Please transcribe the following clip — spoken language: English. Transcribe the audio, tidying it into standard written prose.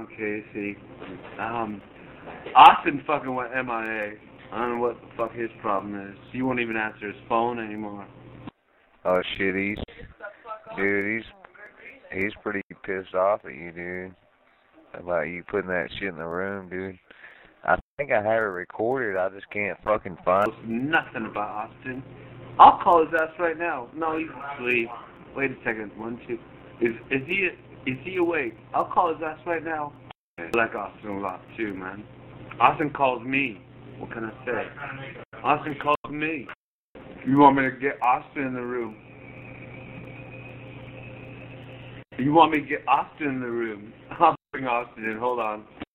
Casey. Austin fucking went MIA. I don't know what the fuck his problem is. He won't even answer his phone anymore. Oh shit, he's pretty pissed off at you, dude. About you putting that shit in the room, dude. I think I have it recorded, I just can't fucking find it. Nothing about Austin. I'll call his ass right now. No, he's asleep. Wait a second. 1, 2. Is he awake? I'll call his ass right now. I like Austin a lot too, man. Austin calls me. What can I say? Austin calls me. You want me to get Austin in the room? You want me to get Austin in the room? I'll bring Austin in. Hold on.